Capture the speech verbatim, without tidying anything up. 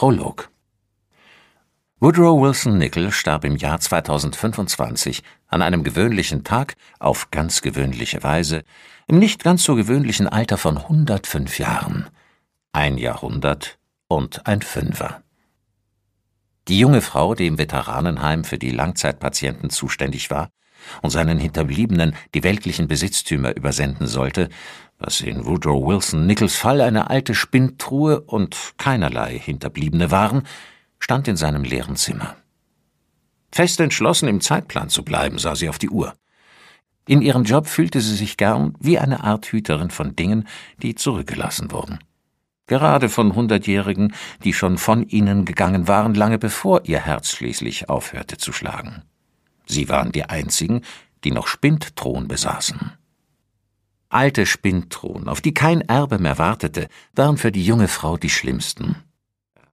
Prolog. Woodrow Wilson Nichols starb im Jahr zweitausendfünfundzwanzig an einem gewöhnlichen Tag auf ganz gewöhnliche Weise im nicht ganz so gewöhnlichen Alter von hundertfünf Jahren. Ein Jahrhundert und ein Fünfer. Die junge Frau, die im Veteranenheim für die Langzeitpatienten zuständig war und seinen Hinterbliebenen die weltlichen Besitztümer übersenden sollte, was in Woodrow Wilson Nichols Fall eine alte Spinntruhe und keinerlei Hinterbliebene waren, stand in seinem leeren Zimmer. Fest entschlossen, im Zeitplan zu bleiben, sah sie auf die Uhr. In ihrem Job fühlte sie sich gern wie eine Art Hüterin von Dingen, die zurückgelassen wurden. Gerade von Hundertjährigen, die schon von ihnen gegangen waren, lange bevor ihr Herz schließlich aufhörte zu schlagen. Sie waren die einzigen, die noch Spinntruhen besaßen. Alte Spinntruhen, auf die kein Erbe mehr wartete, waren für die junge Frau die schlimmsten.